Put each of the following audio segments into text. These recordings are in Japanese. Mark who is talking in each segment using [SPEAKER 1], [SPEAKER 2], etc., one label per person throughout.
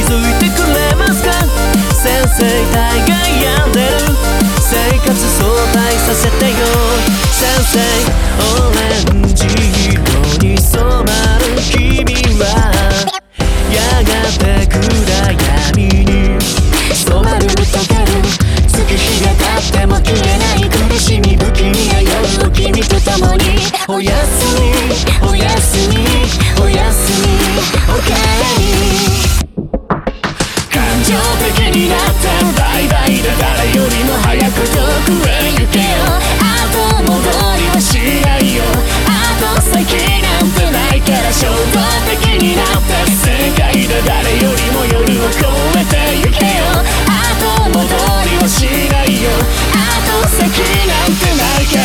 [SPEAKER 1] づいてくれますか？先生大概病んでる、生活相対させてよ。先生オレンジ色に染まる君はやがて暗闇に染まる溶ける、月日が経っても消えない苦しみ不気味な夜を君と共に。おやすみおやすみおやすみおかえり。感情的になってバイバイで誰よりも早く遠くへ行けよ。後戻りはしないよ、後先なんてないから衝動的になって世界で誰よりも夜を越えて行けよ。後戻りはしないよ、後先なんてないから。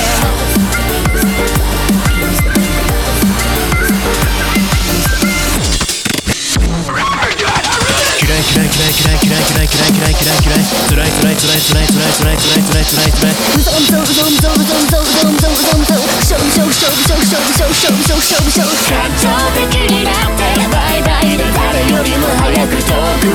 [SPEAKER 1] 感情的になってバイバイで誰よりも早く遠く